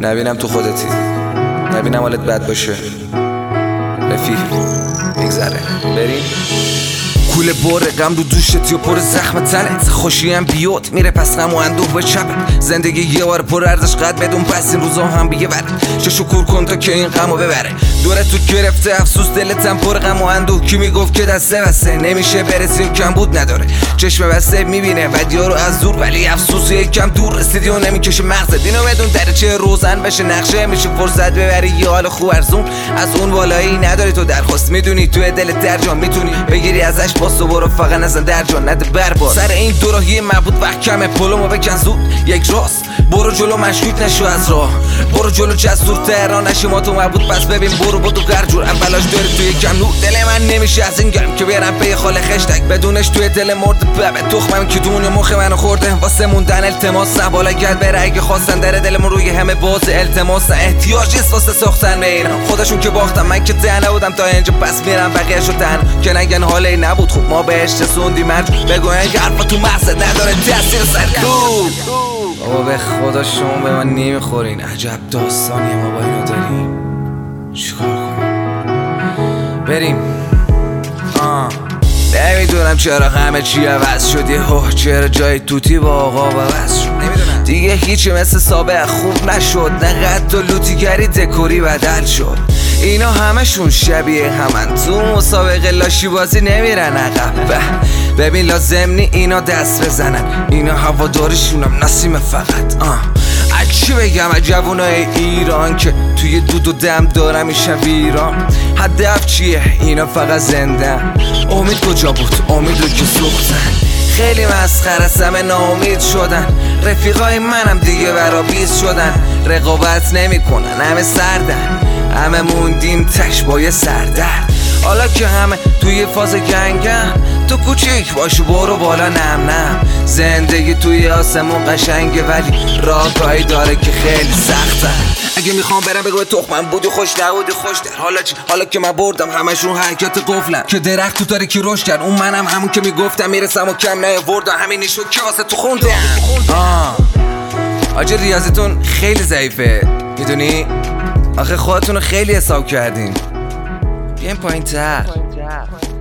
نبینم تو خودتی، نبینم حالت بد باشه. رفیق میگذره بریم. کوله باره غم رو دوشتی و پر زخم تنت، خوشیم بیاد میره پس غم و اندوه به چپت. زندگی یه بار پر ارزش قد بدون پس این روزا هم بیه بره. چه شکر کن تا که این غمو ببره. دورت تو گرفته افسوس دلتم پر غم و اندوه. کی میگفت که دسته بسته نمیشه برسی و کم بود نداره. چشم بسته میبینه بدیا رو از دور، ولی افسوس یکم دور رسیدی و نمیکشه مغزت. اینو بدون درچه روزن بشه نقشه میشه فرصت ببری یه حال خوب ارزون. از اون بالایی نداری تو درخواست، میدونی توی دلت درجا میتونی بگیری ازش باز و برو فقط نزن درجا نده برباد. سر این دوراهی مربوط وقت کمه پلومو بکن زود یک راست. برو جلو مشکوک نشو از راه، برو جلو جسور تهران نشی ما تو مربوط. پس ببین برو با تو گرجور اولاش داری توی کم نور. دل من نمیشه از این گرم که برم پی خاله خشتک بدونش توی دل مرد ببه تخمم که دونه مخ منو خورده. واسه موندن التماس نه بالا گرد بره اگه خواستن در دلمون روی همه باز التماس نه احتیاج نیست واسه ساختن به اینا. خودشون که باختم من که تنها بودم تا اینجا پس میرم بقیه‌شو تنها که نگن حالی نبود خوب ما بهش رسوندیم. بگو این حرفا تو مغزت نداره تاثیر سر تو. بابا به خدا شما به من نمیخورین، عجب داستانی ما با اینو داریم. چیکار کنیم؟ بریم. نمیدونم چرا همه چی عوض شد یهو، چرا جای توتی با آقا عوض شد. نمیدونم دیگه هیچی مثل سابق خوب نشد، نه قد و لوتیگری دکوری بدل شد. اینا همشون شبیه همن، تو مسابقه لاشی بازی نمیرن عقب. ببین لازم نی اینا دست بزنن، اینا هوادارشونم نسیم فقط. چی بگم از جوونای ایران که توی دود و دم دارم میشن ویران. هدف چیه اینا فقط زنده. امید کجا بود امید رو که سوختن. خیلی مسخره است همه ناامید شدن. رفیقای منم دیگه برا بیز شدن. رقابت نمی کنن همه سردن، همه موندیم تش با یه سردرد. حالا که همه توی فاز گنگن تو کوچیک باشو برو بالا نم. زندگی توی آسمون قشنگه ولی راهکایی داره که خیلی سخته. اگه میخوام برم بگو به تخمم بودی خوش نبودی خوش در. حالا که من بردم همشون حرکت قفلن که درخت تو تاریکی رشد کرد. اون منم همون که میگفتم میرسم و کم نیاوردم. همینی شد که واسه تو خوندم. آجا ریاضیتون خیلی ضعیفه میدونی، آخه خودتون رو خیلی حساب کردین. بیاین پایین تر.